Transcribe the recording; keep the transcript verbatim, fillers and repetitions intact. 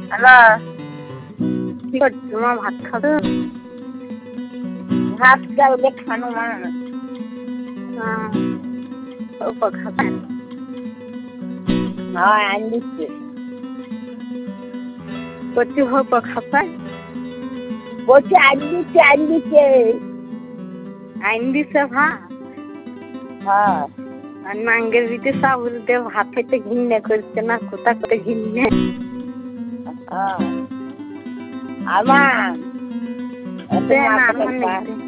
Hello কি করছো মা? ভাত খাবে? ভাত যাবে খানো মা। অল্প খাবেন? হ্যাঁ আন দিচ্ছে। কচি অল্প খাবেন? বলছি আন দিচ্ছে আন দিচ্ছে। আইন দিছে ভাত? হ্যাঁ আর নাঙ্গের ভিতরে চাউল দিয়ে ভাত খেতে ঘৃণা করছে না? কোথা করে ঘৃণা? হ্যাঁ আমার দেন আমার